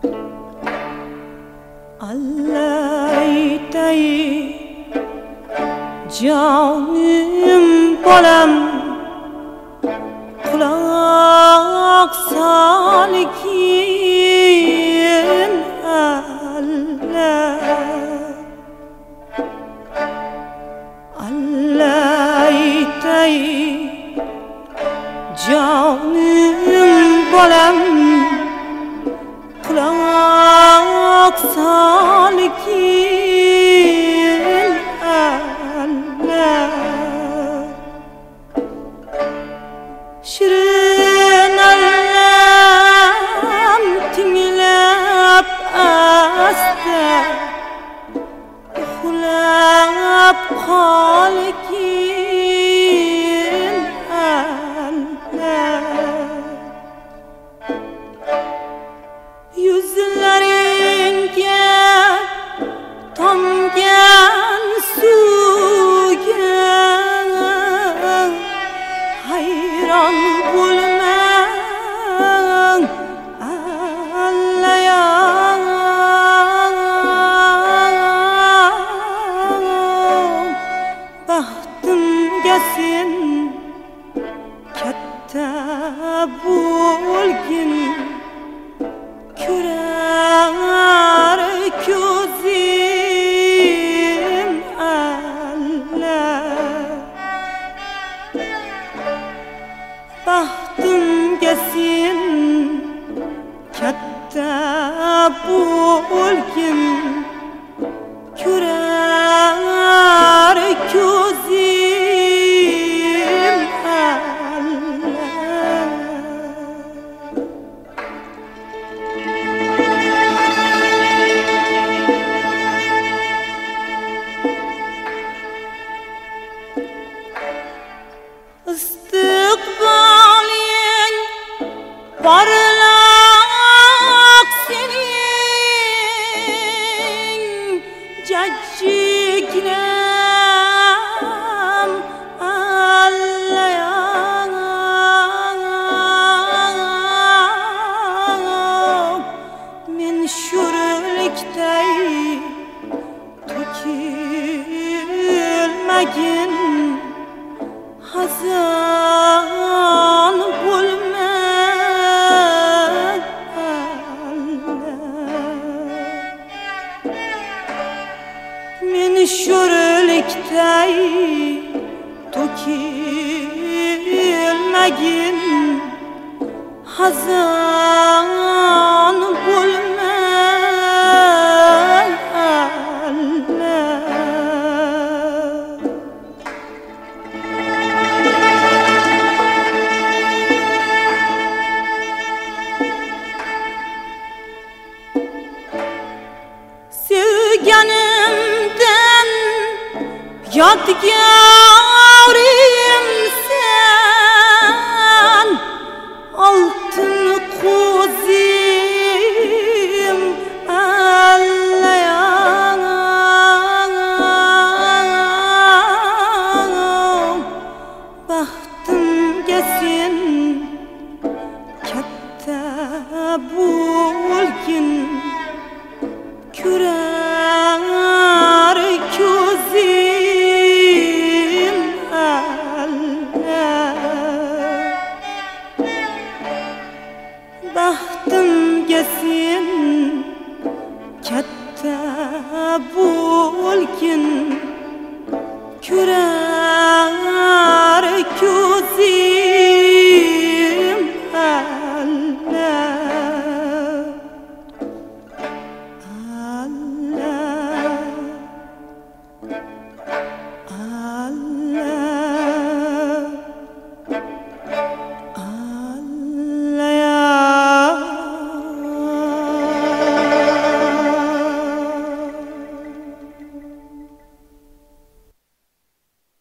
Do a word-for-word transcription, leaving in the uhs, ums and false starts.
Allayday canım bolam kulak salgin Allah Allayday canım bolam kulak salgin Allah Şirin Allah'ım tinglep asta uxlab qolgin Allah Yüzlaringga tomgan suvga hayron bo'lmang Allayam baxtimga sen katta bo'lgin Kürer gözüm Allah Bahtım gelsin katta bulgin Kürer gözüm Allah İstikbalin parlak senin cacıklam Allah'ım men şürlükday tökülmegin hazan bulma men şürlükday tökülmegin hazan bulma Sevganimden yodgorim sen Oltin qo'zim Allayam baxtimga sen katta bo'lgin Kürer